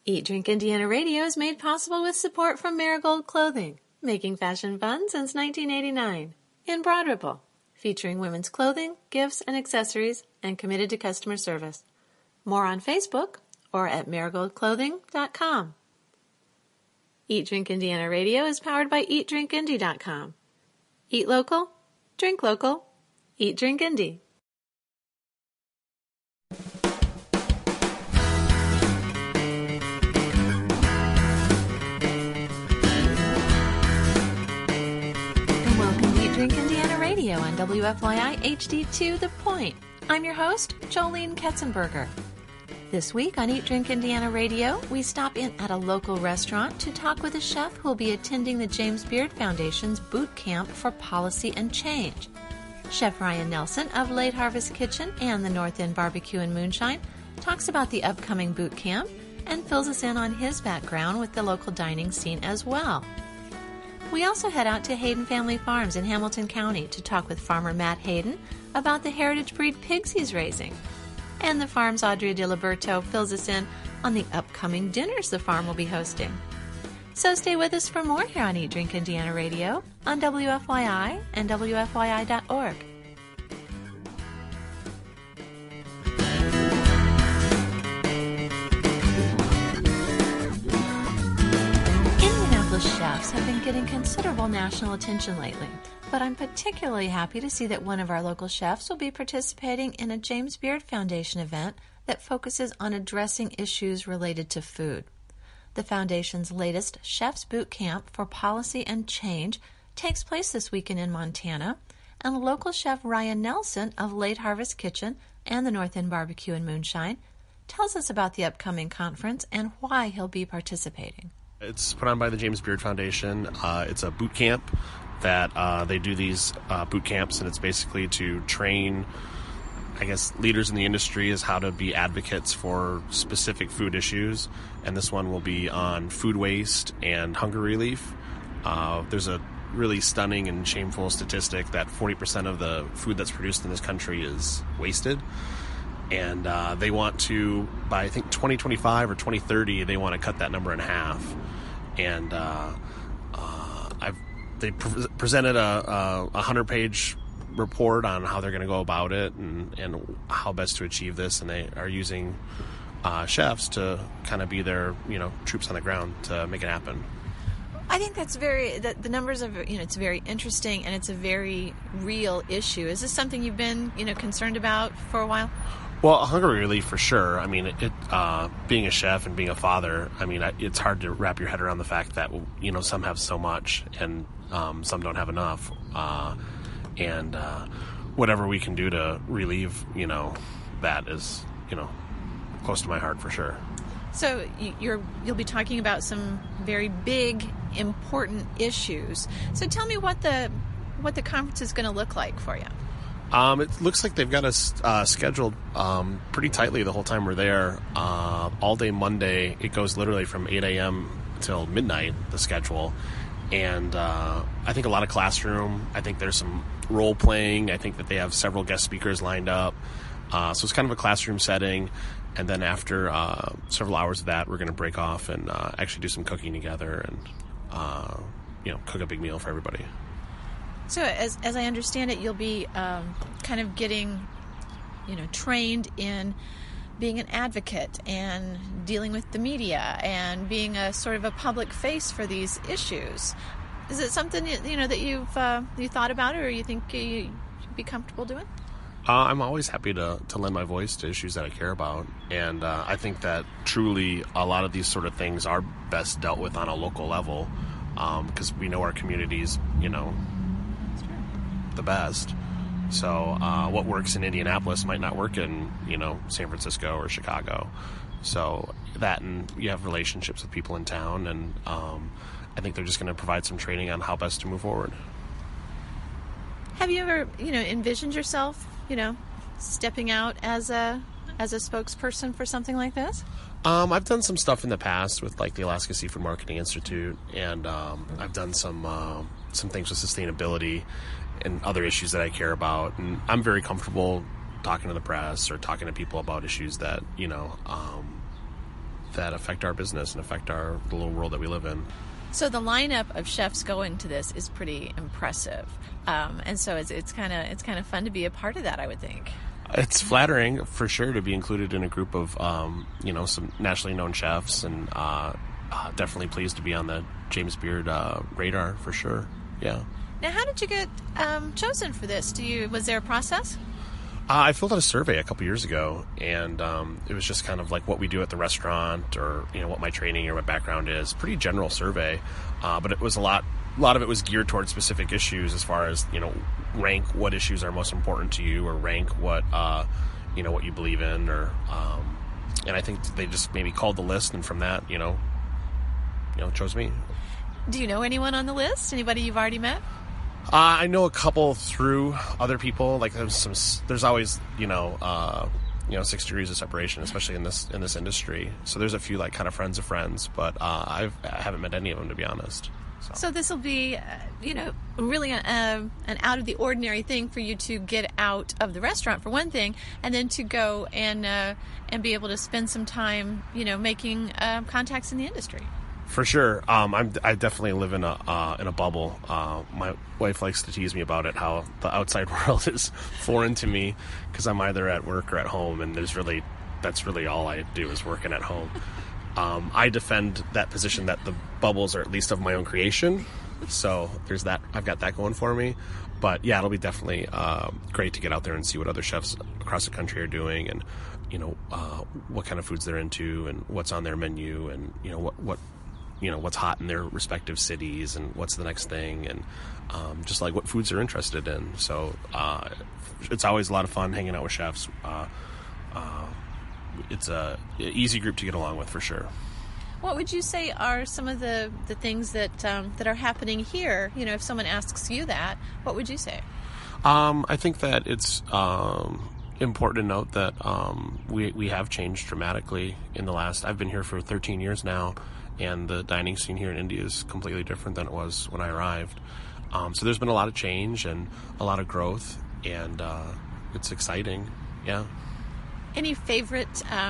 Eat Drink Indiana Radio is made possible with support from Marigold Clothing, making fashion fun since 1989. In Broad Ripple, featuring women's clothing, gifts, and accessories, and committed to customer service. More on Facebook or at marigoldclothing.com. Eat Drink Indiana Radio is powered by eatdrinkindy.com. Eat local, drink local, eat Drink Indy. Drink Indiana Radio on WFYI HD2 The Point. I'm your host, Jolene Ketzenberger. This week on Eat Drink Indiana Radio, we stop in at a local restaurant to talk with a chef who will be attending the James Beard Foundation's Boot Camp for Policy and Change. Chef Ryan Nelson of Late Harvest Kitchen and the North End Barbecue and Moonshine talks about the upcoming boot camp and fills us in on his background with the local dining scene as well. We also head out to Hayden Family Farms in Hamilton County to talk with farmer Matt Hayden about the heritage breed pigs he's raising. And the farm's Audrey DiLiberto fills us in on the upcoming dinners the farm will be hosting. So stay with us for more here on Eat Drink Indiana Radio on WFYI and WFYI.org. Chefs have been getting considerable national attention lately, but I'm particularly happy to see that one of our local chefs will be participating in a James Beard Foundation event that focuses on addressing issues related to food. The Foundation's latest Chef's Boot Camp for Policy and Change takes place this weekend in Montana, and local chef Ryan Nelson of Late Harvest Kitchen and the North End Barbecue and Moonshine tells us about the upcoming conference and why he'll be participating. It's put on by the James Beard Foundation. It's a boot camp that they do these boot camps, and it's basically to train, I guess, leaders in the industry as how to be advocates for specific food issues. And this one will be on food waste and hunger relief. There's a really stunning and shameful statistic that 40% of the food that's produced in this country is wasted. And they want to, by I think 2025 or 2030, they want to cut that number in half. And they presented a 100-page report on how they're going to go about it and how best to achieve this. And they are using chefs to kind of be their troops on the ground to make it happen. I think that's the numbers are, it's very interesting and it's a very real issue. Is this something you've been, concerned about for a while? Well, hunger relief for sure. I mean, being a chef and being a father, I mean, it's hard to wrap your head around the fact that, some have so much and some don't have enough. And whatever we can do to relieve, that is, close to my heart for sure. So you'll be talking about some very big, important issues. So tell me what the conference is going to look like for you. It looks like they've got us scheduled pretty tightly the whole time we're there. All day Monday, it goes literally from 8 a.m. till midnight, the schedule. And I think a lot of classroom. I think there's some role-playing. I think that they have several guest speakers lined up. So it's kind of a classroom setting. And then after several hours of that, we're going to break off and actually do some cooking together and, cook a big meal for everybody. So as I understand it, you'll be kind of getting, trained in being an advocate and dealing with the media and being a sort of a public face for these issues. Is it something, that you thought about or you think you'd be comfortable doing? I'm always happy to lend my voice to issues that I care about. And I think that truly a lot of these sort of things are best dealt with on a local level because we know our communities, the best. So what works in Indianapolis might not work in, San Francisco or Chicago. So that, and you have relationships with people in town, and I think they're just going to provide some training on how best to move forward. Have you ever, envisioned yourself, stepping out as a spokesperson for something like this? I've done some stuff in the past with like the Alaska Seafood Marketing Institute, and I've done some things with sustainability and other issues that I care about. And I'm very comfortable talking to the press or talking to people about issues that, that affect our business and affect the little world that we live in. So the lineup of chefs going to this is pretty impressive, and so it's kind of fun to be a part of that, I would think. It's flattering for sure to be included in a group of some nationally known chefs, and definitely pleased to be on the James Beard radar for sure. Yeah. Now, how did you get chosen for this? Was there a process? I filled out a survey a couple years ago, and it was just kind of like what we do at the restaurant, or what my training or my background is. Pretty general survey, but it was a lot of it was geared towards specific issues, as far as rank what issues are most important to you, or rank what what you believe in, or and I think they just maybe called the list, and from that chose me. Do you know anyone on the list? Anybody you've already met? I know a couple through other people. Like there's always 6 degrees of separation, especially in this industry. So there's a few like kind of friends of friends, but I haven't met any of them, to be honest. So this will be really an out of the ordinary thing for you to get out of the restaurant, for one thing, and then to go and be able to spend some time making contacts in the industry. For sure. I definitely live in a bubble. My wife likes to tease me about it, how the outside world is foreign to me, because I'm either at work or at home, and that's really all I do is working at home. I defend that position that the bubbles are at least of my own creation, so there's that. I've got that going for me. But yeah, it'll be definitely great to get out there and see what other chefs across the country are doing, and what kind of foods they're into, and what's on their menu, and what's hot in their respective cities, and what's the next thing, and just like what foods they're interested in. So it's always a lot of fun hanging out with chefs. It's an easy group to get along with, for sure. What would you say are some of the things that are happening here? If someone asks you that, what would you say? I think that it's important to note that we have changed dramatically in the last. I've been here for 13 years now, and the dining scene here in Indy is completely different than it was when I arrived. So there's been a lot of change and a lot of growth, and it's exciting. Yeah. Any favorite,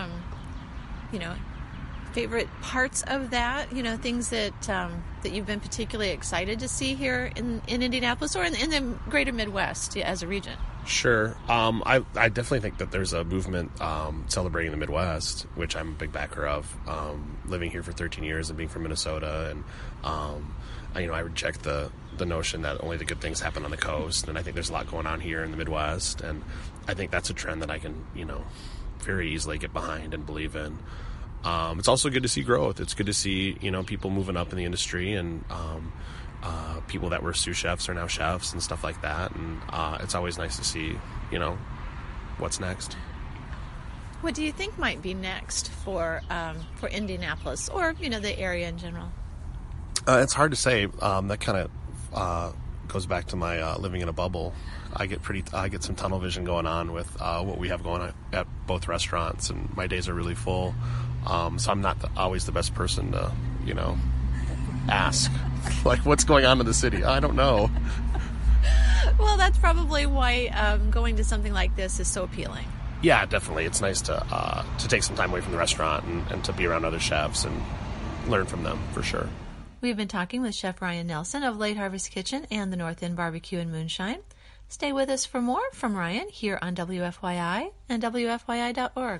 favorite parts of that? Things that you've been particularly excited to see here in Indianapolis, or in the greater Midwest as a region? Sure. I definitely think that there's a movement celebrating the Midwest, which I'm a big backer of. Living here for 13 years and being from Minnesota, and I reject the notion that only the good things happen on the coast, and I think there's a lot going on here in the Midwest, and I think that's a trend that I can very easily get behind and believe in. It's also good to see growth. It's good to see people moving up in the industry, and people that were sous chefs are now chefs and stuff like that, and it's always nice to see what's next. What do you think might be next for Indianapolis, or the area in general? It's hard to say. That kind of goes back to my living in a bubble. I get some tunnel vision going on with what we have going on at both restaurants, and my days are really full. So I'm not always the best person to ask like what's going on in the city. I don't know. Well, that's probably why going to something like this is so appealing. Yeah, definitely. It's nice to take some time away from the restaurant and to be around other chefs and learn from them, for sure. We've been talking with Chef Ryan Nelson of Late Harvest Kitchen and the North End Barbecue and Moonshine. Stay with us for more from Ryan here on WFYI and WFYI.org.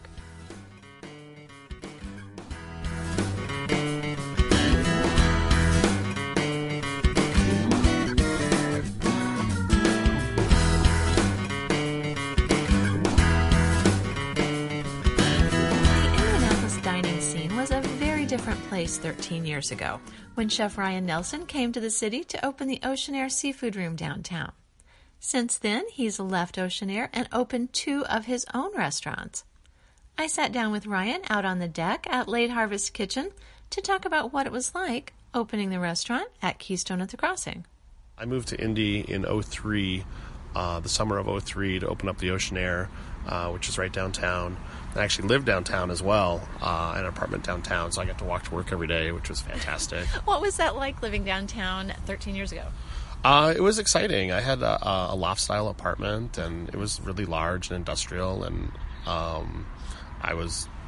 Different place 13 years ago when Chef Ryan Nelson came to the city to open the Oceanair Seafood Room downtown. Since then, he's left Oceanair and opened 2 of his own restaurants. I sat down with Ryan out on the deck at Late Harvest Kitchen to talk about what it was like opening the restaurant at Keystone at the Crossing. I moved to Indy in 2003, the summer of 2003, to open up the Oceanair, which is right downtown. I actually lived downtown as well, in an apartment downtown, so I got to walk to work every day, which was fantastic. What was that like, living downtown 13 years ago? It was exciting. I had a loft-style apartment, and it was really large and industrial, and I was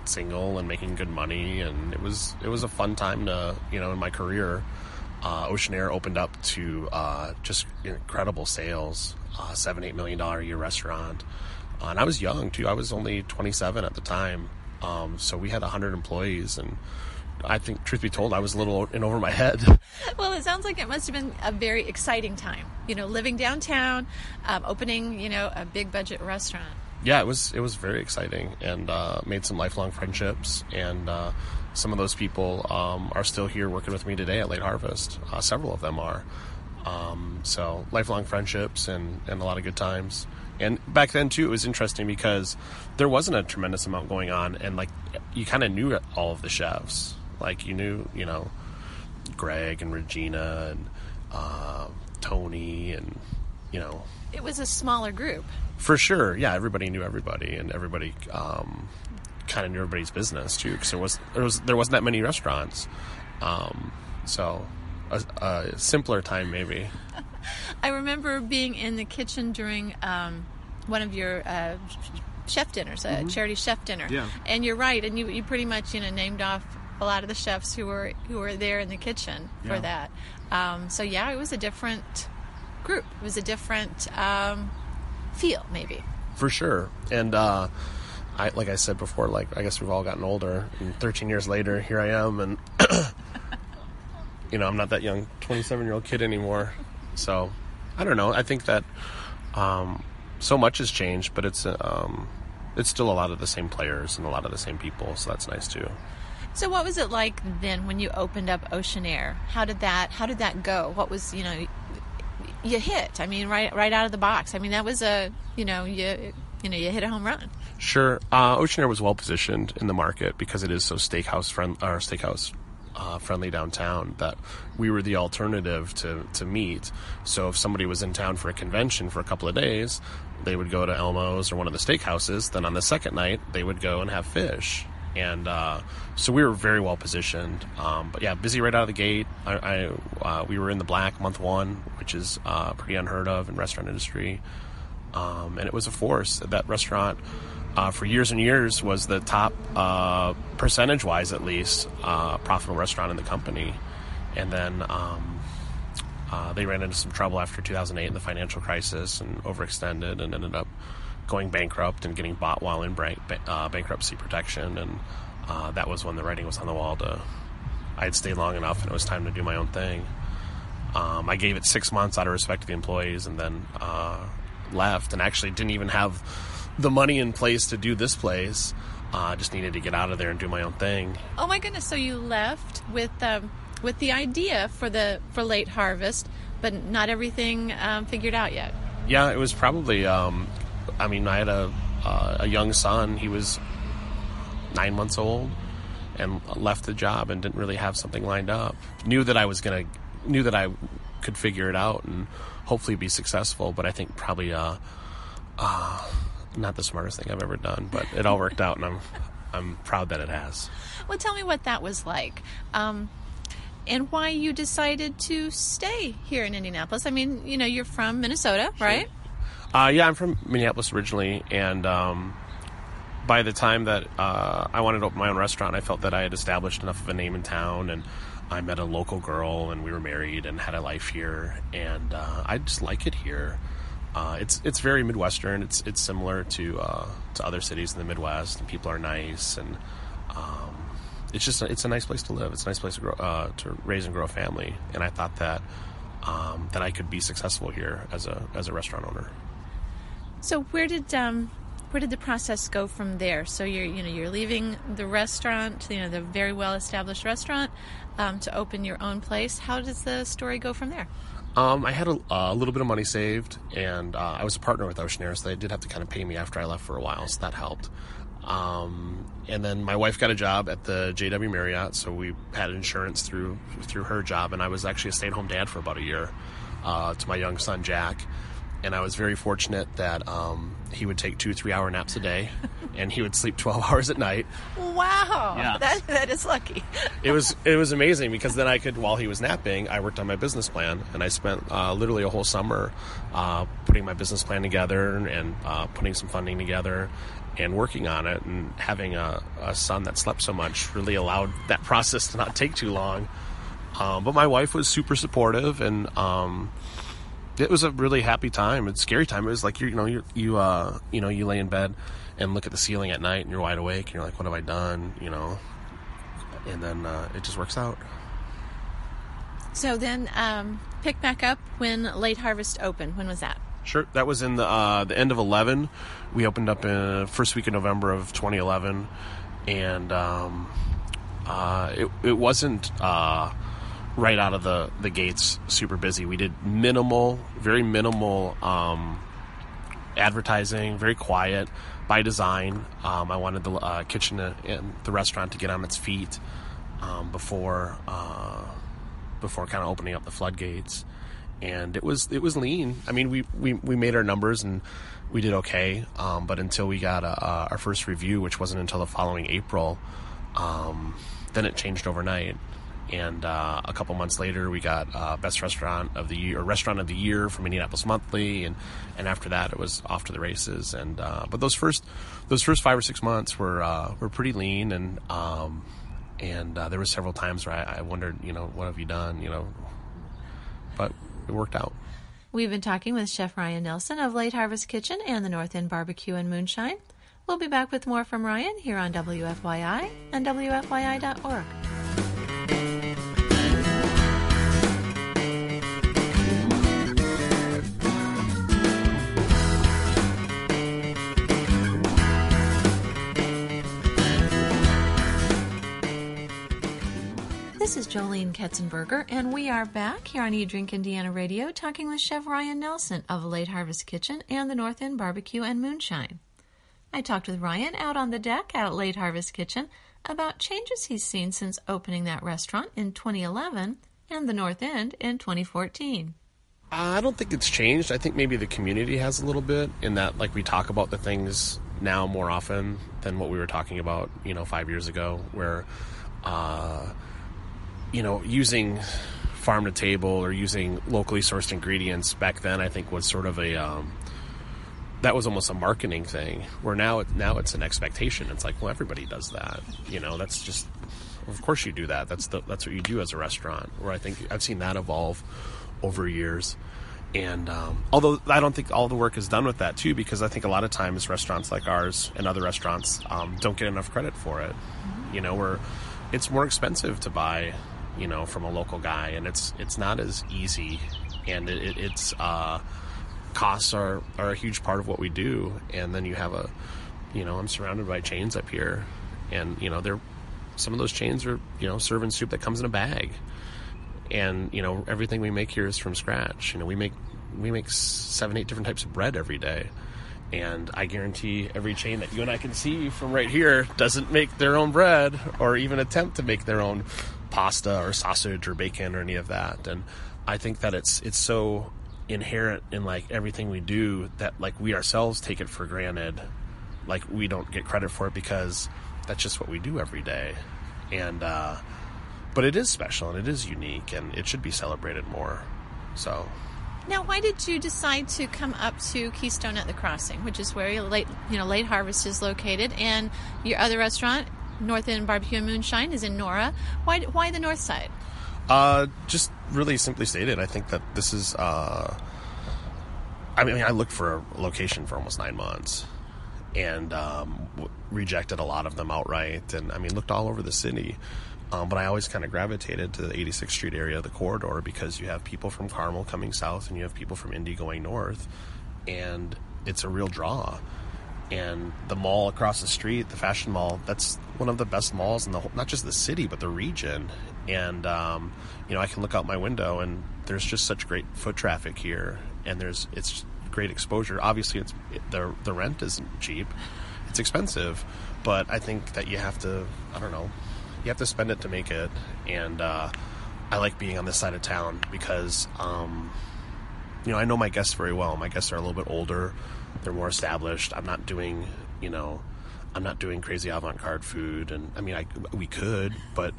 single and making good money, and it was a fun time to, in my career. Ocean Air opened up to just incredible sales, $7-8 million a year restaurant. And I was young, too. I was only 27 at the time. So we had 100 employees, and I think, truth be told, I was a little in over my head. Well, it sounds like it must have been a very exciting time, living downtown, opening, a big budget restaurant. Yeah, it was very exciting, and made some lifelong friendships, and some of those people are still here working with me today at Late Harvest. Several of them are. So lifelong friendships and a lot of good times. And back then, too, it was interesting because there wasn't a tremendous amount going on, and, like, you kind of knew all of the chefs. Like, you knew, Greg and Regina and Tony and, It was a smaller group. For sure, yeah. Everybody knew everybody, and everybody kind of knew everybody's business, too, because there wasn't that many restaurants. So a simpler time, maybe. I remember being in the kitchen during one of your chef dinners, a charity chef dinner. Yeah. And you're right, and you pretty much named off a lot of the chefs who were there in the kitchen for that. So yeah, it was a different group. It was a different feel, maybe. For sure. And like I said before, I guess we've all gotten older. And 13 years later, here I am, and I'm not that young 27-year-old kid anymore. So, I don't know. I think that so much has changed, but it's still a lot of the same players and a lot of the same people, so that's nice too. So what was it like then when you opened up Ocean Air? How did that go? What was, you hit, right out of the box. that was you hit a home run. Sure. Ocean Air was well positioned in the market because it is so steakhouse friendly downtown, that we were the alternative to meat. So if somebody was in town for a convention for a couple of days, they would go to Elmo's or one of the steakhouses. Then on the second night, they would go and have fish. And so we were very well positioned. But yeah, busy right out of the gate. We were in the black month one, which is pretty unheard of in restaurant industry. And it was a force. That restaurant, for years and years, was the top, percentage-wise at least, profitable restaurant in the company. And then they ran into some trouble after 2008 in the financial crisis and overextended and ended up going bankrupt and getting bought while in bankruptcy protection. And that was when the writing was on the wall I had stayed long enough and it was time to do my own thing. I gave it 6 months out of respect to the employees, and then left, and actually didn't even have the money in place to do this place. Just needed to get out of there and do my own thing. Oh my goodness! So you left with the idea for Late Harvest, but not everything figured out yet. Yeah, it was probably. I had a young son. He was 9 months old, and left the job and didn't really have something lined up. Knew that I could figure it out and hopefully be successful, but I think probably not the smartest thing I've ever done, but it all worked out, and I'm proud that it has. Well, tell me what that was like, and why you decided to stay here in Indianapolis. You're from Minnesota, right? Yeah, I'm from Minneapolis originally, and by the time that I wanted to open my own restaurant, I felt that I had established enough of a name in town, and I met a local girl, and we were married and had a life here, and I just like it here. It's very Midwestern. It's similar to other cities in the Midwest, and people are nice, and it's a nice place to live. It's a nice place to raise and grow a family, and I thought that I could be successful here as a restaurant owner. So where did the process go from there? So you're leaving the restaurant, the very well established restaurant, to open your own place. How does the story go from there? I had a little bit of money saved, and I was a partner with Ocean Air, so they did have to kind of pay me after I left for a while, so that helped. And then my wife got a job at the JW Marriott, so we had insurance through her job, and I was actually a stay-at-home dad for about a year to my young son, Jack. And I was very fortunate that he would take 2-3 hour naps a day, and he would sleep 12 hours at night. Wow, yeah. that is lucky. It was amazing, because then I could, while he was napping, I worked on my business plan, and I spent literally a whole summer putting my business plan together and putting some funding together and working on it. And having a son that slept so much really allowed that process to not take too long. But my wife was super supportive, and it was a really happy time. It's a scary time. It was like you lay in bed and look at the ceiling at night, and you're wide awake, and you're like, what have I done? And then it just works out. So then, pick back up when Late Harvest opened. When was that? Sure, that was in the end of 2011. We opened up in first week of November of 2011, and it wasn't right out of the gates super busy. We did very minimal advertising, very quiet by design. I wanted the kitchen and the restaurant to get on its feet before kind of opening up the floodgates. And it was lean. I mean, we made our numbers and we did okay, but until we got our first review, which wasn't until the following April, then it changed overnight. And a couple months later, we got Best Restaurant of the Year, or Restaurant of the Year from Indianapolis Monthly, and after that, it was off to the races. And but those first 5 or 6 months were pretty lean, and there were several times where I wondered, what have you done, but it worked out. We've been talking with Chef Ryan Nelson of Late Harvest Kitchen and the North End Barbecue and Moonshine. We'll be back with more from Ryan here on WFYI and WFYI.org. This is Jolene Ketzenberger, and we are back here on Eat Drink Indiana Radio talking with Chef Ryan Nelson of Late Harvest Kitchen and the North End Barbecue and Moonshine. I talked with Ryan out on the deck at Late Harvest Kitchen about changes he's seen since opening that restaurant in 2011 and the North End in 2014. I don't think it's changed. I think maybe the community has a little bit, in that we talk about the things now more often than what we were talking about 5 years ago, where using farm to table or using locally sourced ingredients back then, I think was sort of that was almost a marketing thing, where now it's an expectation. It's like, well, everybody does that. That's just, of course you do that. That's what you do as a restaurant, where I think I've seen that evolve over years. And although I don't think all the work is done with that too, because I think a lot of times restaurants like ours and other restaurants don't get enough credit for it. Where it's more expensive to buy from a local guy, and it's not as easy, and it's costs are a huge part of what we do. And then you have I'm surrounded by chains up here, and some of those chains are serving soup that comes in a bag, and everything we make here is from scratch. We make 7-8 different types of bread every day. And I guarantee every chain that you and I can see from right here doesn't make their own bread or even attempt to make their own pasta or sausage or bacon or any of that. And I think that it's so inherent in everything we do that we ourselves take it for granted. We don't get credit for it because that's just what we do every day. And but it is special and it is unique and it should be celebrated more. So. Now, why did you decide to come up to Keystone at the Crossing, which is where Late Harvest is located, and your other restaurant, North End Barbecue and Moonshine, is in Nora? Why the north side? Just really simply stated, I think that this is. I looked for a location for almost 9 months, and rejected a lot of them outright, and looked all over the city. But I always kind of gravitated to the 86th Street area of the corridor, because you have people from Carmel coming south and you have people from Indy going north, and it's a real draw. And the mall across the street, the Fashion Mall, that's one of the best malls in the whole, not just the city, but the region. And, I can look out my window and there's just such great foot traffic here, and it's great exposure. Obviously, the rent isn't cheap. It's expensive, but I think that you have to, you have to spend it to make it. And I like being on this side of town because I know my guests very well. My guests are a little bit older. They're more established. I'm not doing crazy avant-garde food. And I mean, we could, but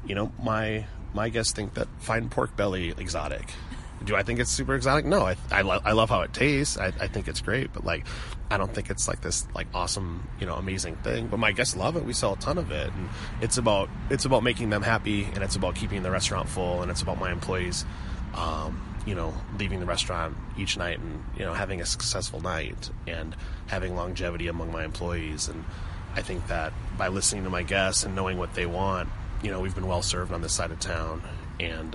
my guests think that fine pork belly exotic. Do I think it's super exotic? No, I love how it tastes. I think it's great, but like, I don't think it's like this like awesome, amazing thing. But my guests love it. We sell a ton of it, and it's about making them happy, and it's about keeping the restaurant full, and it's about my employees, leaving the restaurant each night and having a successful night and having longevity among my employees. And I think that by listening to my guests and knowing what they want, we've been well served on this side of town, and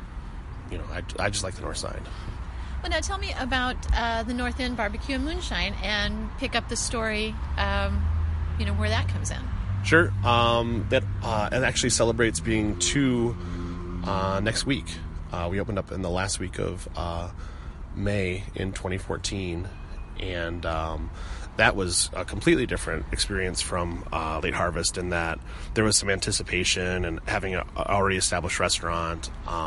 I just like the north side. Well, now tell me about the North End Barbecue and Moonshine, and pick up the story, where that comes in. Sure. It actually celebrates being 2 next week. We opened up in the last week of May in 2014, and that was a completely different experience from Late Harvest in that there was some anticipation and having an already established restaurant.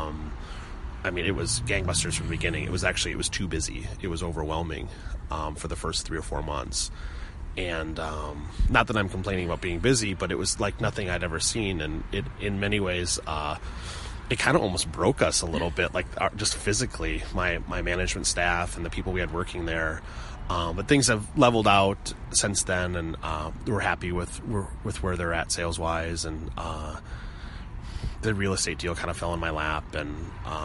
It was gangbusters from the beginning. It was too busy. It was overwhelming for the first 3 or 4 months. And not that I'm complaining about being busy, but it was like nothing I'd ever seen. And it, in many ways, it kind of almost broke us a little bit, like just physically, my management staff and the people we had working there. But things have leveled out since then, and we're happy with where they're at sales-wise. And the real estate deal kind of fell in my lap, and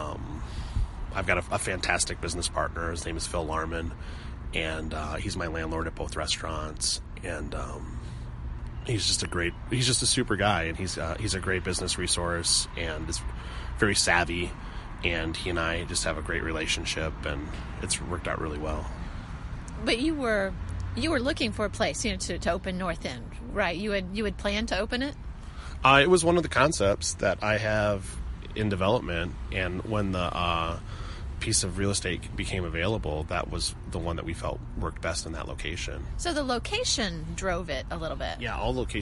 I've got a fantastic business partner. His name is Phil Larman, and he's my landlord at both restaurants. And he's just a super guy, and he's a great business resource, and is very savvy. And he and I just have a great relationship, and it's worked out really well. But you were looking for a place, to open North End, right? You had planned to open it? It was one of the concepts that I have in development, and when the piece of real estate became available, that was the one that we felt worked best in that location. So the location drove it a little bit. Yeah,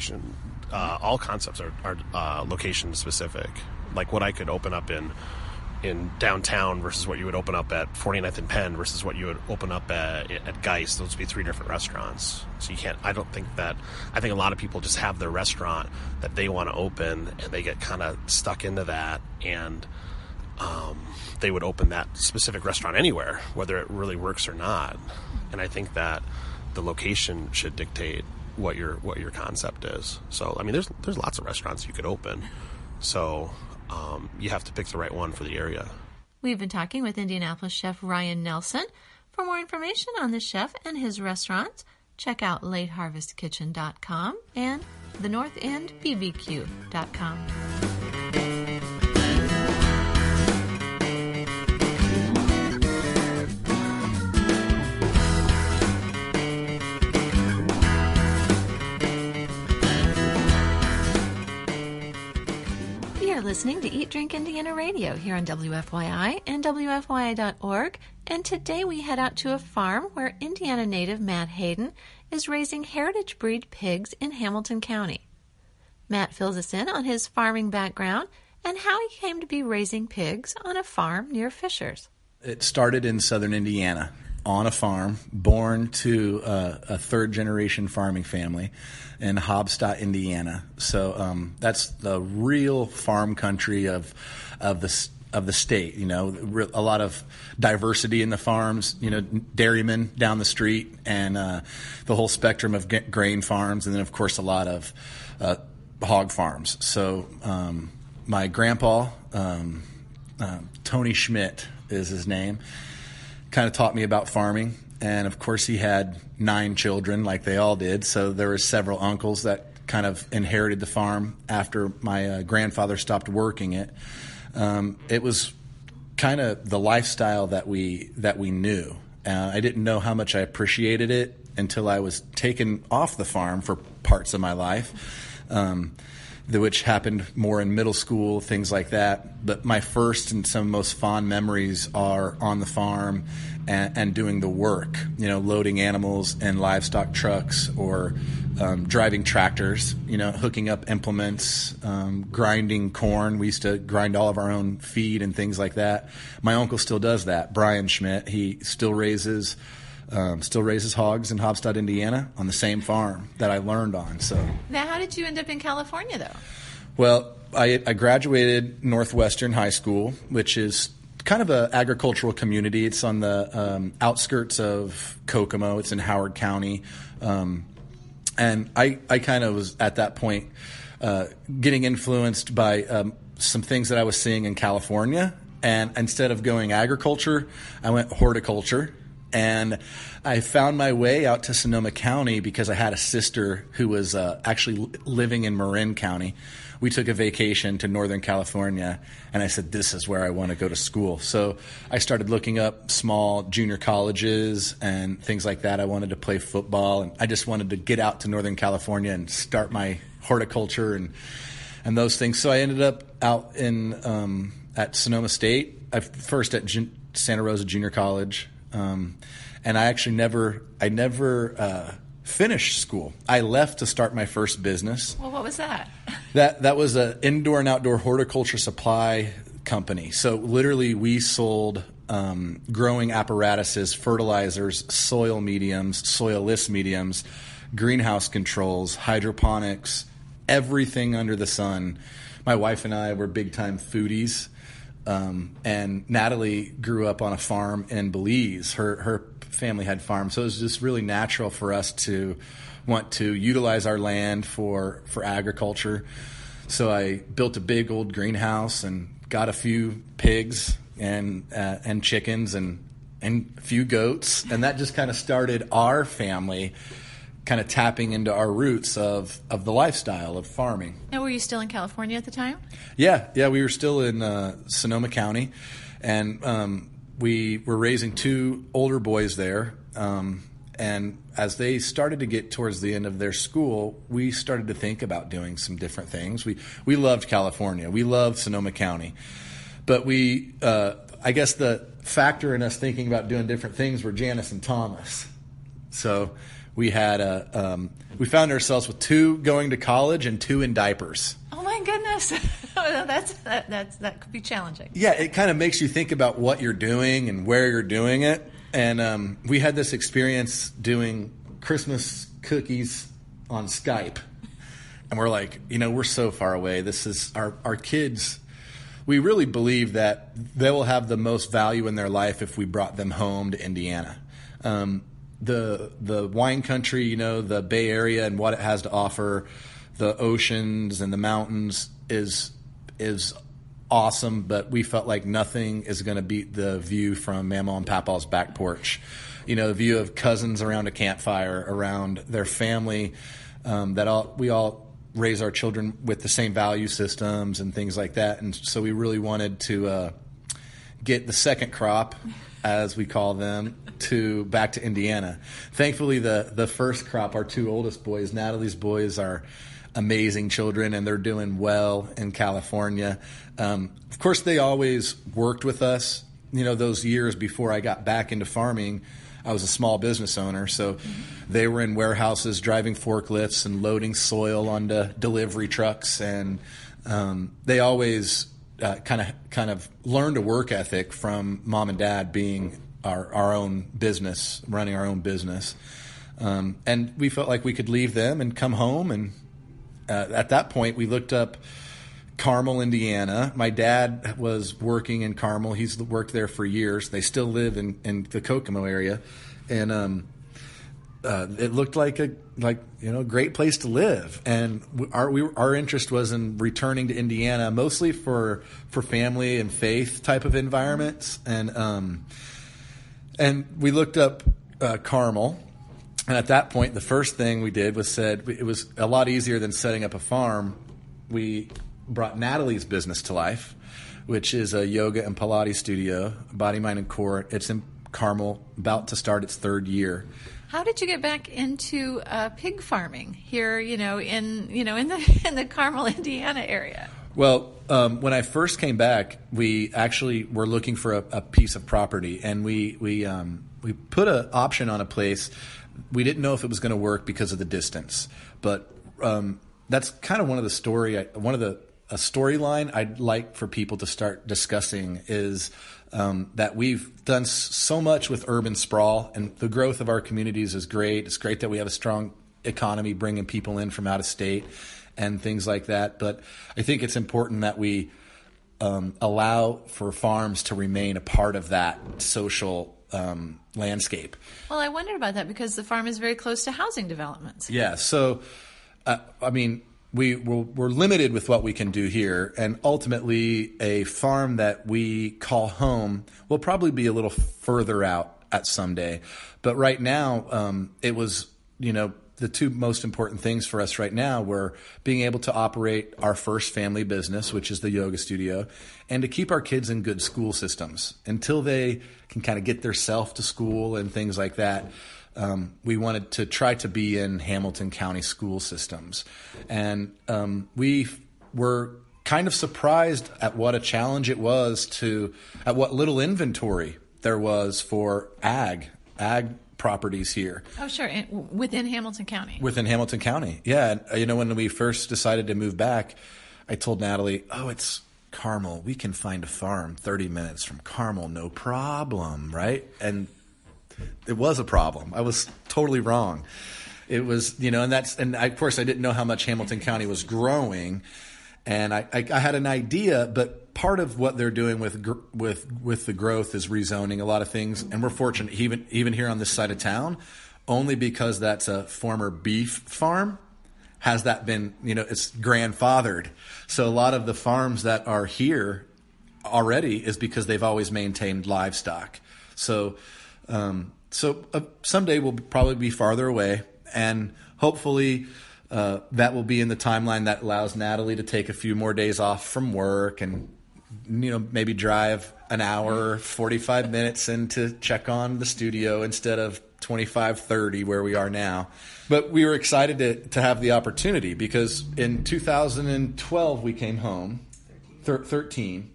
all concepts are location specific. Like what I could open up in downtown versus what you would open up at 49th and Penn versus what you would open up at Geist. Those would be 3 different restaurants. So you can't, I think a lot of people just have their restaurant that they want to open, and they get kind of stuck into that, and they would open that specific restaurant anywhere, whether it really works or not. And I think that the location should dictate what your concept is. So, there's lots of restaurants you could open. So, you have to pick the right one for the area. We've been talking with Indianapolis chef Ryan Nelson. For more information on the chef and his restaurants, check out lateharvestkitchen.com and thenorthendbbq.com. Listening to Eat, Drink, Indiana Radio here on WFYI and WFYI.org. And today we head out to a farm where Indiana native Matt Hayden is raising heritage breed pigs in Hamilton County. Matt fills us in on his farming background and how he came to be raising pigs on a farm near Fishers. It started in southern Indiana on a farm, born to a third-generation farming family in Hobstadt, Indiana. So that's the real farm country of the state. A lot of diversity in the farms. Dairymen down the street, and the whole spectrum of grain farms, and then of course a lot of hog farms. So my grandpa, Tony Schmidt is his name, kind of taught me about farming. And of course he had 9 children like they all did. So there were several uncles that kind of inherited the farm after my grandfather stopped working it. It was kind of the lifestyle that we knew. I didn't know how much I appreciated it until I was taken off the farm for parts of my life, which happened more in middle school, things like that. But my first and some most fond memories are on the farm and doing the work, loading animals in livestock trucks or driving tractors, hooking up implements, grinding corn. We used to grind all of our own feed and things like that. My uncle still does that, Brian Schmidt. He still raises hogs in Hobstadt, Indiana, on the same farm that I learned on. So now, how did you end up in California, though? Well, I graduated Northwestern High School, which is kind of an agricultural community. It's on the outskirts of Kokomo. It's in Howard County. And I kind of was at that point getting influenced by some things that I was seeing in California. And instead of going agriculture, I went horticulture. And I found my way out to Sonoma County because I had a sister who was actually living in Marin County. We took a vacation to Northern California, and I said, this is where I want to go to school. So I started looking up small junior colleges and things like that. I wanted to play football, and I just wanted to get out to Northern California and start my horticulture and those things. So I ended up out in at Sonoma State, first at Santa Rosa Junior College. And I actually never finished school. I left to start my first business. Well, what was that? That was an indoor and outdoor horticulture supply company. So literally we sold growing apparatuses, fertilizers, soil mediums, soilless mediums, greenhouse controls, hydroponics, everything under the sun. My wife and I were big-time foodies. And Natalie grew up on a farm in Belize. Her family had farms, so it was just really natural for us to want to utilize our land for agriculture. So I built a big old greenhouse and got a few pigs and chickens and a few goats, and that just kind of started our family kind of tapping into our roots of the lifestyle of farming. Now, were you still in California at the time? Yeah, we were still in Sonoma County, and we were raising two older boys there. And as they started to get towards the end of their school, we started to think about doing some different things. We loved California. We loved Sonoma County. But I guess the factor in us thinking about doing different things were Janice and Thomas. So we had we found ourselves with two going to college and two in diapers. Oh my goodness, that could be challenging. Yeah, it kind of makes you think about what you're doing and where you're doing it. And we had this experience doing Christmas cookies on Skype, and we're like, we're so far away. This is our kids. We really believe that they will have the most value in their life if we brought them home to Indiana. The wine country, the Bay Area and what it has to offer, the oceans and the mountains is awesome, but we felt like nothing is going to beat the view from Mamaw and Papaw's back porch. The view of cousins around a campfire, around their family, we all raise our children with the same value systems and things like that. And so we really wanted to get the second crop, as we call them, back to Indiana. Thankfully, the first crop, our two oldest boys, Natalie's boys, are amazing children, and they're doing well in California. Of course, they always worked with us. Those years before I got back into farming, I was a small business owner, so they were in warehouses driving forklifts and loading soil onto delivery trucks, and they always kind of learned a work ethic from mom and dad being our own business, running our own business. And we felt like we could leave them and come home. And at that point, we looked up Carmel, Indiana. My dad was working in Carmel. He's worked there for years. They still live in the Kokomo area. And it looked like a great place to live. And our interest was in returning to Indiana, mostly for family and faith type of environments. And we looked up Carmel, and at that point, the first thing we did was it was a lot easier than setting up a farm. We brought Natalie's business to life, which is a yoga and Pilates studio, Body, Mind, and Core. It's in Carmel, about to start its third year. How did you get back into pig farming here? In the Carmel, Indiana area. Well, when I first came back, we actually were looking for a piece of property, and we put an option on a place we didn't know if it was going to work because of the distance. But that's kind of one of the storyline I'd like for people to start discussing is that we've done so much with urban sprawl, and the growth of our communities is great. It's great that we have a strong economy bringing people in from out of state and things like that. But I think it's important that we allow for farms to remain a part of that social landscape. Well, I wondered about that because the farm is very close to housing developments. Yeah, so we're limited with what we can do here, and ultimately a farm that we call home will probably be a little further out at someday. But right now, it was, the two most important things for us right now were being able to operate our first family business, which is the yoga studio, and to keep our kids in good school systems until they can kind of get their self to school and things like that. We wanted to try to be in Hamilton County school systems. And we were kind of surprised at what a challenge it was at what little inventory there was for ag properties here. Oh, sure. Within Hamilton County. Within Hamilton County, yeah. And, when we first decided to move back, I told Natalie, it's Carmel. We can find a farm 30 minutes from Carmel, no problem, right? And it was a problem. I was totally wrong. It was, of course I didn't know how much Hamilton County was growing, and I had an idea, but part of what they're doing with the growth is rezoning a lot of things, and we're fortunate even here on this side of town, only because that's a former beef farm. Has that been, it's grandfathered. So a lot of the farms that are here already is because they've always maintained livestock. So someday we'll probably be farther away, and hopefully that will be in the timeline that allows Natalie to take a few more days off from work and maybe drive an hour, 45 minutes in to check on the studio instead of 25, 30 where we are now. But we were excited to have the opportunity because in 2012 we came home, 13.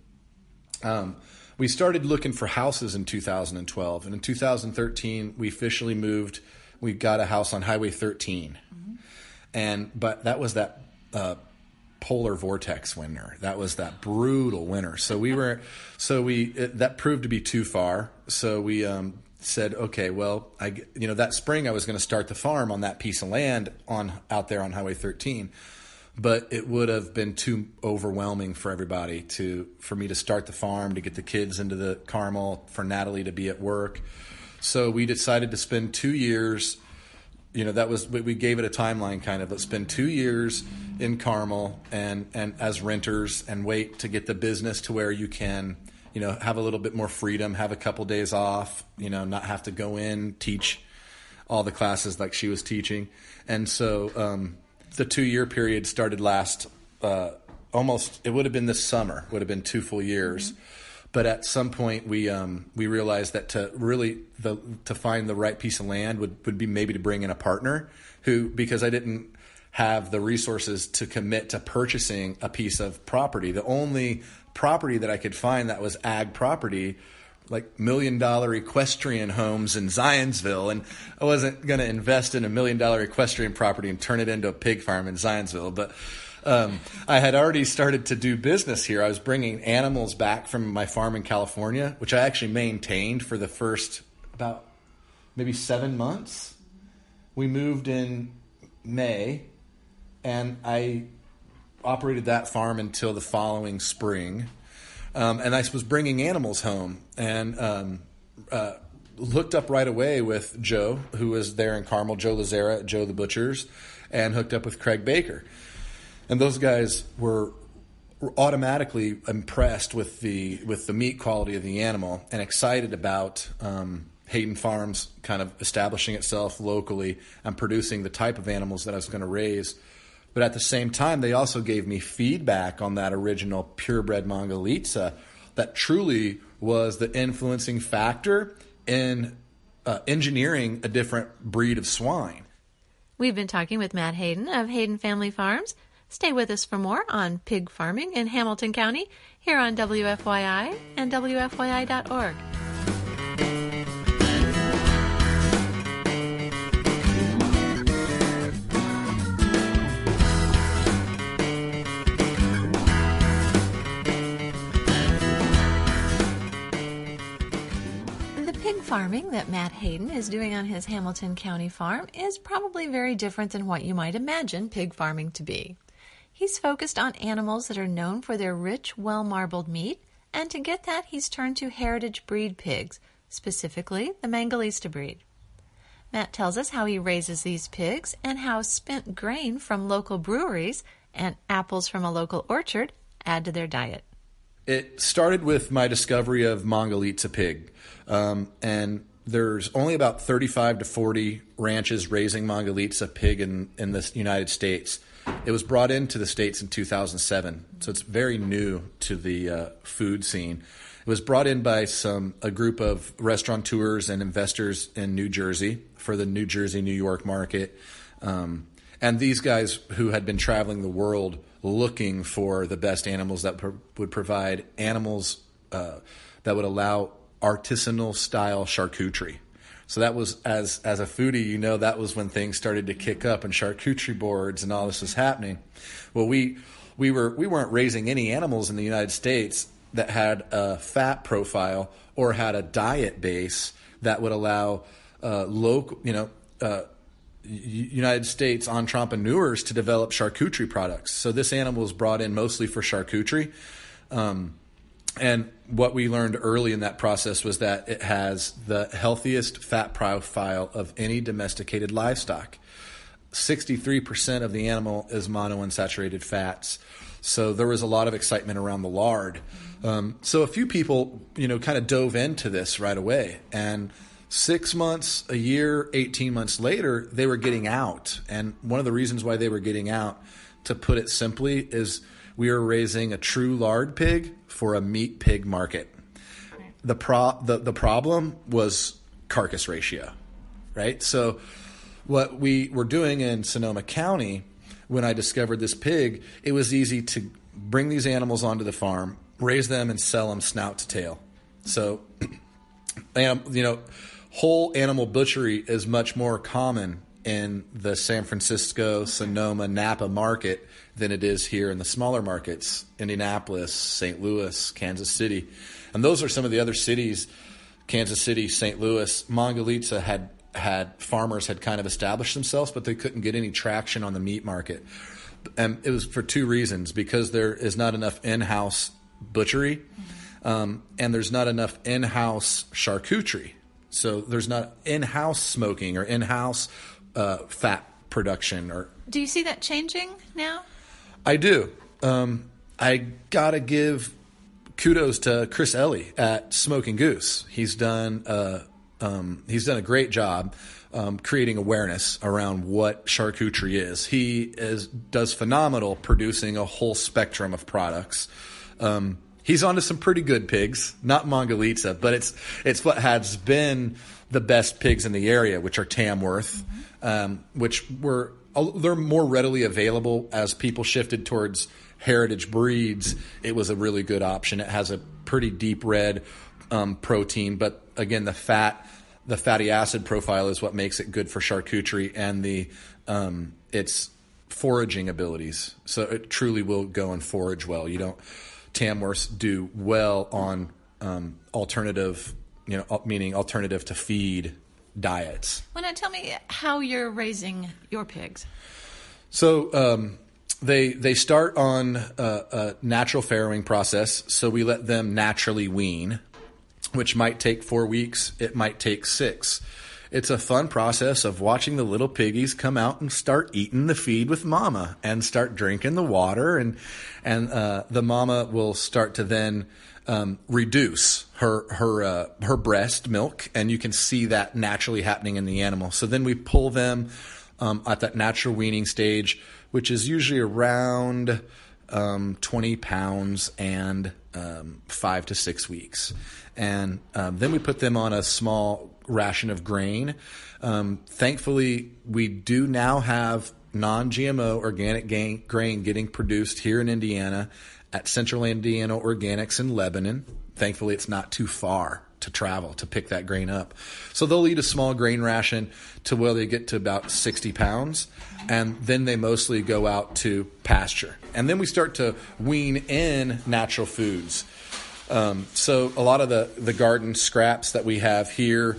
We started looking for houses in 2012, and in 2013 we officially moved. We got a house on Highway 13, but that was that polar vortex winter. That was that brutal winter. So that proved to be too far. So we said, okay, well, that spring I was going to start the farm on that piece of land out there on Highway 13. But it would have been too overwhelming for everybody for me to start the farm, to get the kids into the Carmel, for Natalie to be at work. So we decided to spend 2 years. We gave it a timeline kind of. Let's spend 2 years in Carmel and as renters and wait to get the business to where you can, have a little bit more freedom, have a couple days off, not have to go in, teach all the classes like she was teaching. And so, the 2-year period started last almost. It would have been this summer. Would have been 2 full years, but at some point we realized that to find the right piece of land would be maybe to bring in a partner because I didn't have the resources to commit to purchasing a piece of property. The only property that I could find that was ag property, like $1 million equestrian homes in Zionsville, and I wasn't going to invest in $1 million equestrian property and turn it into a pig farm in Zionsville. But I had already started to do business here. I was bringing animals back from my farm in California, which I actually maintained for the first about maybe 7 months. We moved in May, and I operated that farm until the following spring. And I was bringing animals home and hooked up right away with Joe, who was there in Carmel, Joe Lazera at Joe the Butchers, and hooked up with Craig Baker. And those guys were automatically impressed with the meat quality of the animal and excited about Hayden Farms kind of establishing itself locally and producing the type of animals that I was going to raise. But at the same time, they also gave me feedback on that original purebred Mongolica that truly was the influencing factor in engineering a different breed of swine. We've been talking with Matt Hayden of Hayden Family Farms. Stay with us for more on pig farming in Hamilton County here on WFYI and WFYI.org. farming that Matt Hayden is doing on his Hamilton County farm is probably very different than what you might imagine pig farming to be. He's focused on animals that are known for their rich, well-marbled meat, and to get that, he's turned to heritage breed pigs, specifically the Mangalitsa breed. Matt tells us how he raises these pigs and how spent grain from local breweries and apples from a local orchard add to their diet. It started with my discovery of Mangalitsa pig, and there's only about 35 to 40 ranches raising Mangalitsa pig in the United States. It was brought into the States in 2007, so it's very new to the food scene. It was brought in by a group of restaurateurs and investors in New Jersey for the New Jersey, New York market. And these guys who had been traveling the world looking for the best animals that would provide animals that would allow artisanal style charcuterie. So that was, as a foodie, that was when things started to kick up and charcuterie boards and all this was happening. Well, we weren't raising any animals in the United States that had a fat profile or had a diet base that would allow local, United States entrepreneurs to develop charcuterie products. So this animal was brought in mostly for charcuterie. And what we learned early in that process was that it has the healthiest fat profile of any domesticated livestock. 63% of the animal is monounsaturated fats. So there was a lot of excitement around the lard. So a few people, kind of dove into this right away. And 6 months, a year, 18 months later, they were getting out. And one of the reasons why they were getting out, to put it simply, is we were raising a true lard pig for a meat pig market. The problem was carcass ratio, right? So what we were doing in Sonoma County, when I discovered this pig, it was easy to bring these animals onto the farm, raise them, and sell them snout to tail. So, whole animal butchery is much more common in the San Francisco, Sonoma, Napa market than it is here in the smaller markets, Indianapolis, St. Louis, Kansas City. And those are some of the other cities, Kansas City, St. Louis. Mangalitsa farmers had kind of established themselves, but they couldn't get any traction on the meat market. And it was for two reasons, because there is not enough in-house butchery, and there's not enough in-house charcuterie. So there's not in-house smoking or in-house fat production. Do you see that changing now? I do. I gotta give kudos to Chris Ellie at Smoking Goose. He's done a great job creating awareness around what charcuterie is. He does phenomenal producing a whole spectrum of products. He's onto some pretty good pigs, not Mangalitsa, but it's what has been the best pigs in the area, which are Tamworth, which they're more readily available as people shifted towards heritage breeds. It was a really good option. It has a pretty deep red protein, but again, the fatty acid profile is what makes it good for charcuterie, and its foraging abilities. So it truly will go and forage well. Tamworths do well on alternative, meaning alternative to feed diets. Well, now tell me how you're raising your pigs. So they start on a natural farrowing process. So we let them naturally wean, which might take 4 weeks. It might take 6. It's a fun process of watching the little piggies come out and start eating the feed with mama and start drinking the water, and the mama will start to then reduce her breast milk, and you can see that naturally happening in the animal. So then we pull them at that natural weaning stage, which is usually around 20 pounds and 5 to 6 weeks. And then we put them on a small ration of grain. Thankfully, we do now have non-GMO organic grain getting produced here in Indiana at Central Indiana Organics in Lebanon. Thankfully, it's not too far to travel to pick that grain up. So they'll eat a small grain ration to where they get to about 60 pounds, and then they mostly go out to pasture. And then we start to wean in natural foods. So a lot of the garden scraps that we have here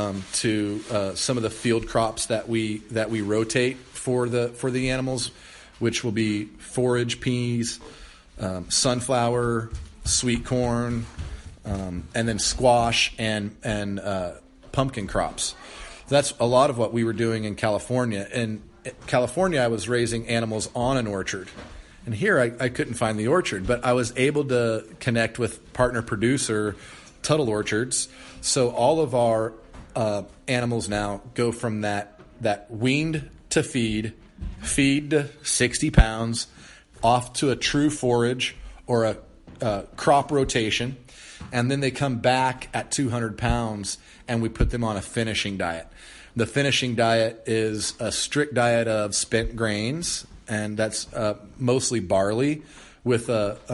to some of the field crops that we rotate for the animals, which will be forage peas, sunflower, sweet corn, and then squash and pumpkin crops. That's a lot of what we were doing in California. In California, I was raising animals on an orchard. And here I couldn't find the orchard, but I was able to connect with partner producer Tuttle Orchards. So all of our animals now go from that weaned to feed to 60 pounds, off to a true forage or a crop rotation, and then they come back at 200 pounds, and we put them on a finishing diet. The finishing diet is a strict diet of spent grains, and that's mostly barley with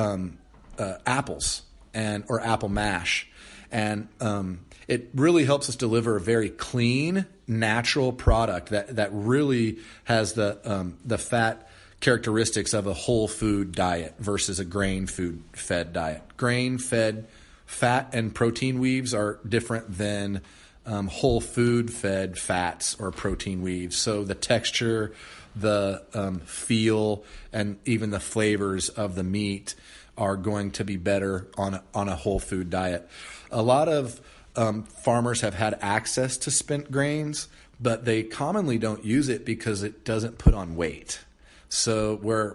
apples or apple mash. And it really helps us deliver a very clean, natural product that really has the fat characteristics of a whole food diet versus a grain food fed diet. Grain fed fat and protein weaves are different than whole food fed fats or protein weaves. So the texture, the feel, and even the flavors of the meat are going to be better on a whole food diet. A lot of farmers have had access to spent grains, but they commonly don't use it because it doesn't put on weight. So where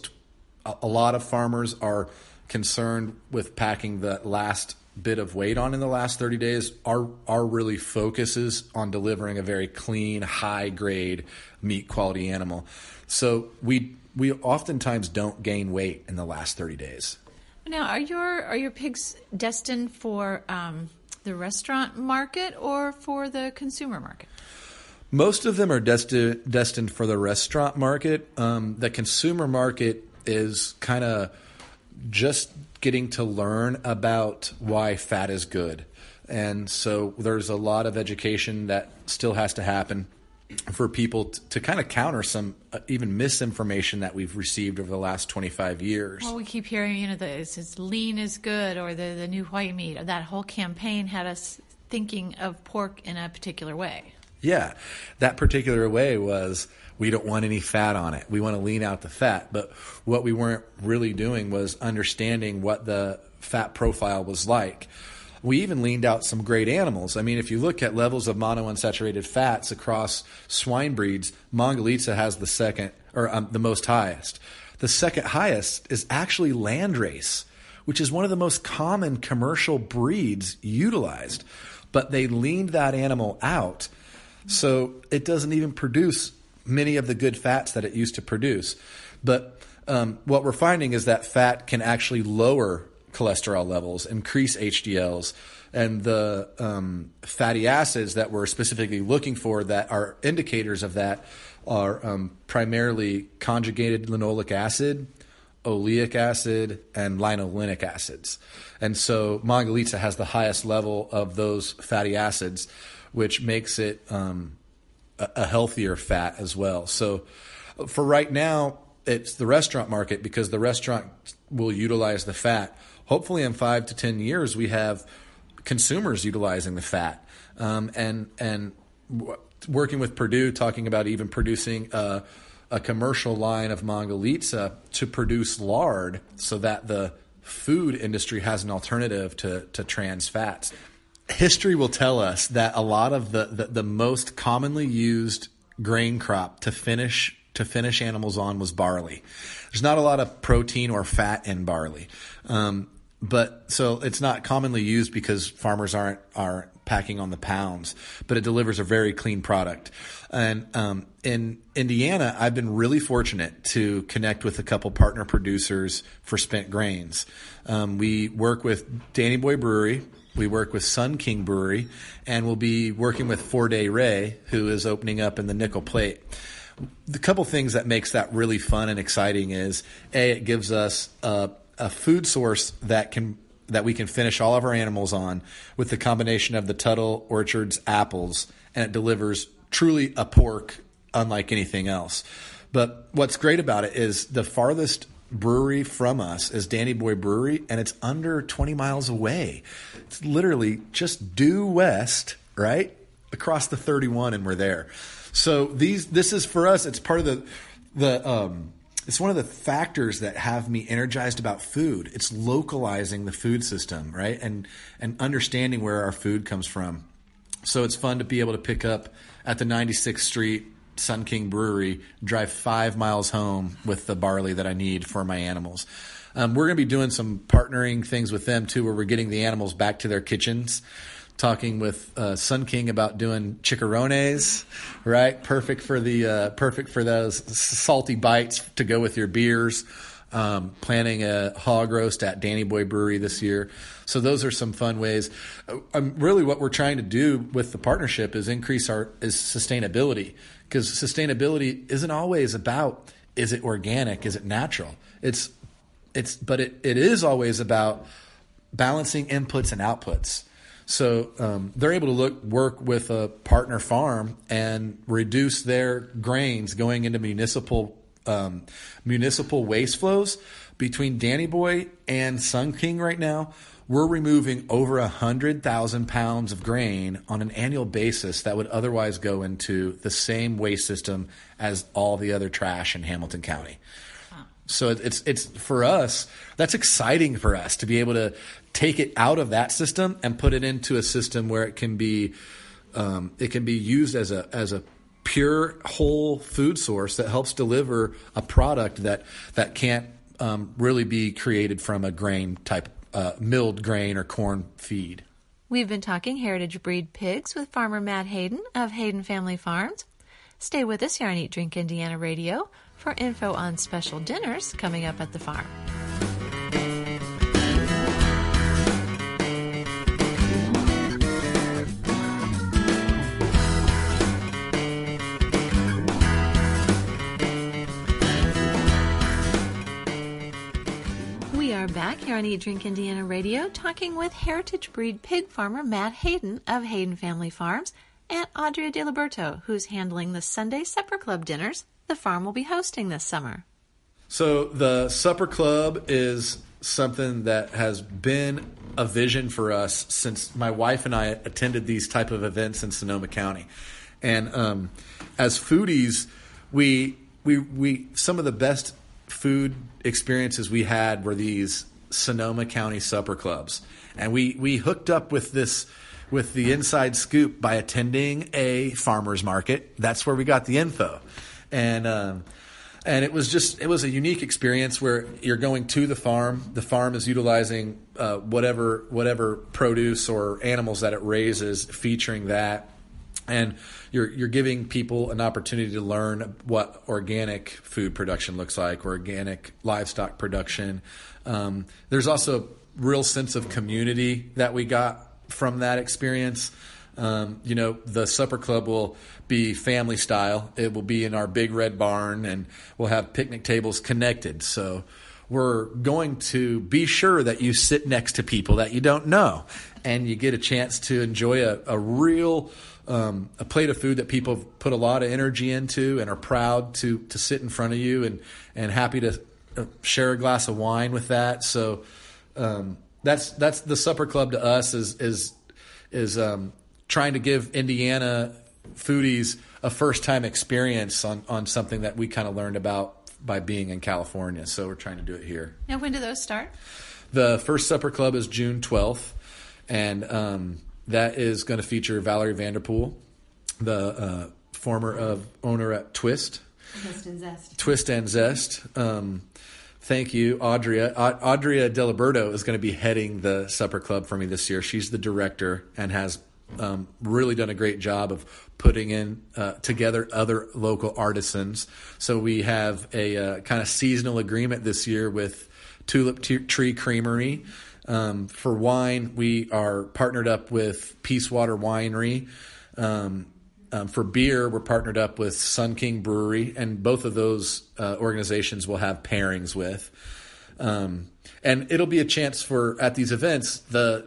a lot of farmers are concerned with packing the last bit of weight on in the last 30 days, our really focuses on delivering a very clean, high grade meat quality animal. So we oftentimes don't gain weight in the last 30 days. Now, are your pigs destined for the restaurant market or for the consumer market? Most of them are destined for the restaurant market. The consumer market is kind of just getting to learn about why fat is good. And so there's a lot of education that still has to happen for people to kind of counter some even misinformation that we've received over the last 25 years. Well, we keep hearing, it's lean is good, or the new white meat. That whole campaign had us thinking of pork in a particular way. Yeah, that particular way was we don't want any fat on it. We want to lean out the fat. But what we weren't really doing was understanding what the fat profile was like. We even leaned out some great animals. I mean, if you look at levels of monounsaturated fats across swine breeds, Mongolica has the second, or the most highest. The second highest is actually Landrace, which is one of the most common commercial breeds utilized. But they leaned that animal out, so it doesn't even produce many of the good fats that it used to produce. But what we're finding is that fat can actually lower cholesterol levels, increase HDLs, and the fatty acids that we're specifically looking for that are indicators of that are primarily conjugated linoleic acid, oleic acid, and linolenic acids. And so Mongolica has the highest level of those fatty acids, which makes it a healthier fat as well. So for right now, it's the restaurant market because the restaurant will utilize the fat. Hopefully in 5 to 10 years, we have consumers utilizing the fat. And working with Purdue, talking about even producing a commercial line of Mongolica to produce lard so that the food industry has an alternative to trans fats. History will tell us that a lot of the most commonly used grain crop to finish animals on was barley. There's not a lot of protein or fat in barley. But so it's not commonly used because farmers aren't packing on the pounds, but it delivers a very clean product. And in Indiana, I've been really fortunate to connect with a couple partner producers for spent grains. We work with Danny Boy Brewery. We work with Sun King Brewery, and we'll be working with 4 Day Ray, who is opening up in the Nickel Plate. The couple things that makes that really fun and exciting is, A, it gives us a food source that we can finish all of our animals on with the combination of the Tuttle Orchards apples, and it delivers truly a pork unlike anything else. But what's great about it is the farthest brewery from us is Danny Boy Brewery, and it's under 20 miles away. It's literally just due west, right? Across the 31, and we're there. So this is for us, it's part of it's one of the factors that have me energized about food. It's localizing the food system, right? And understanding where our food comes from. So it's fun to be able to pick up at the 96th Street Sun King Brewery, drive 5 miles home with the barley that I need for my animals. We're going to be doing some partnering things with them too, where we're getting the animals back to their kitchens. Talking with Sun King about doing chicharrones, right? Perfect for those salty bites to go with your beers. Planning a hog roast at Danny Boy Brewery this year. So those are some fun ways. Really what we're trying to do with the partnership is increase is sustainability, because sustainability isn't always about, is it organic? Is it natural? But it is always about balancing inputs and outputs. So they're able to work with a partner farm and reduce their grains going into municipal waste flows. Between Danny Boy and Sun King right now, we're removing over 100,000 pounds of grain on an annual basis that would otherwise go into the same waste system as all the other trash in Hamilton County. So it's for us, that's exciting for us to be able to take it out of that system and put it into a system where it can be used as a pure whole food source that helps deliver a product that can't really be created from a grain type, milled grain or corn feed. We've been talking heritage breed pigs with farmer Matt Hayden of Hayden Family Farms. Stay with us here on Eat Drink Indiana Radio for info on special dinners coming up at the farm. We are back here on Eat Drink Indiana Radio talking with heritage breed pig farmer Matt Hayden of Hayden Family Farms and Audria DeLiberto, who's handling the Sunday Supper Club dinners the farm will be hosting this summer. So the Supper Club is something that has been a vision for us since my wife and I attended these type of events in Sonoma County. And as foodies, we some of the best food experiences we had were these Sonoma County Supper Clubs. And we hooked up with the inside scoop by attending a farmer's market. That's where we got the info. And it was a unique experience where you're going to the farm. The farm is utilizing whatever produce or animals that it raises, featuring that, and you're giving people an opportunity to learn what organic food production looks like, organic livestock production. There's also real sense of community that we got from that experience. The Supper Club will be family style. It will be in our big red barn, and we'll have picnic tables connected. So we're going to be sure that you sit next to people that you don't know, and you get a chance to enjoy a real a plate of food that people put a lot of energy into and are proud to sit in front of you and happy to share a glass of wine with that. So that's the Supper Club to us is trying to give Indiana foodies a first-time experience on something that we kind of learned about by being in California. So we're trying to do it here. Now, when do those start? The first Supper Club is June 12th, and that is going to feature Valerie Vanderpool, the former owner at Twist. Twist and Zest. Thank you, Audria. Audria DeLiberto is going to be heading the Supper Club for me this year. She's the director and has really done a great job of putting in together other local artisans. So we have a kind of seasonal agreement this year with Tulip Tree Creamery. For wine, we are partnered up with Peace Water Winery. For beer, we're partnered up with Sun King Brewery, and both of those organizations will have pairings with. And it'll be a chance for, at these events, the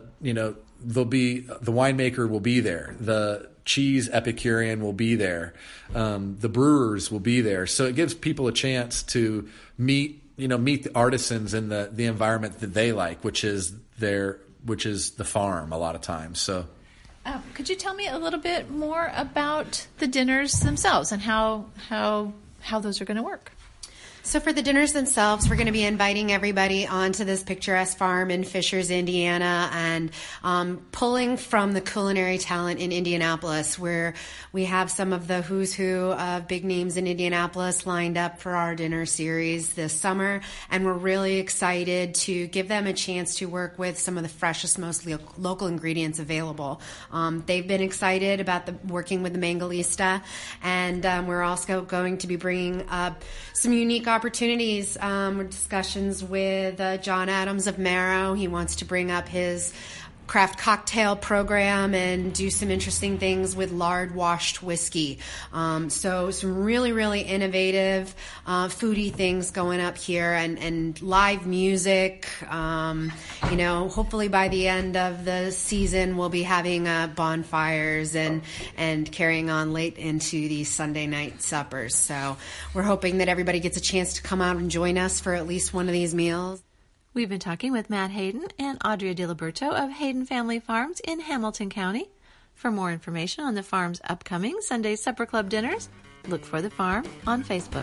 winemaker will be there, the cheese Epicurean will be there, the brewers will be there. So it gives people a chance to meet meet the artisans in the environment that they like, which is the farm a lot of times. So, could you tell me a little bit more about the dinners themselves and how those are going to work? So for the dinners themselves, we're going to be inviting everybody onto this picturesque farm in Fishers, Indiana, and pulling from the culinary talent in Indianapolis, where we have some of the who's who of big names in Indianapolis lined up for our dinner series this summer. And we're really excited to give them a chance to work with some of the freshest, most local ingredients available. They've been excited about working with the Mangalista, and we're also going to be bringing up some unique opportunities, discussions with John Adams of Marrow. He wants to bring up his craft cocktail program and do some interesting things with lard washed whiskey. So some really, really innovative foodie things going up here, and live music. Hopefully by the end of the season we'll be having bonfires and carrying on late into these Sunday night suppers. So we're hoping that everybody gets a chance to come out and join us for at least one of these meals. We've been talking with Matt Hayden and Audrey DiLiberto of Hayden Family Farms in Hamilton County. For more information on the farm's upcoming Sunday Supper Club dinners, look for the farm on Facebook.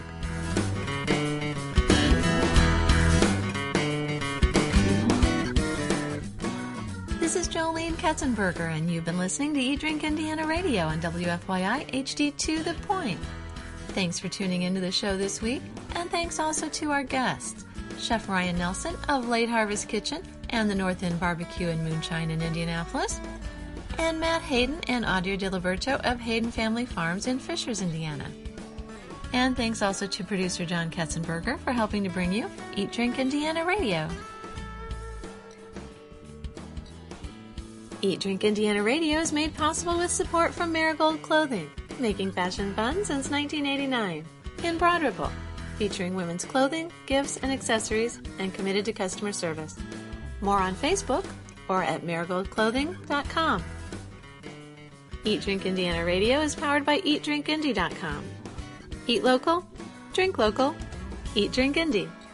This is Jolene Katzenberger, and you've been listening to Eat Drink Indiana Radio on WFYI HD2 The Point. Thanks for tuning into the show this week, and thanks also to our guests, Chef Ryan Nelson of Late Harvest Kitchen and the North End Barbecue and Moonshine in Indianapolis, and Matt Hayden and Audrey DiLiberto of Hayden Family Farms in Fishers, Indiana. And thanks also to producer John Katzenberger for helping to bring you Eat Drink Indiana Radio. Eat Drink Indiana Radio is made possible with support from Marigold Clothing, making fashion fun since 1989, in Broad Ripple, featuring women's clothing, gifts, and accessories, and committed to customer service. More on Facebook or at marigoldclothing.com. Eat Drink Indiana Radio is powered by EatDrinkIndy.com. Eat local, drink local, Eat Drink Indy.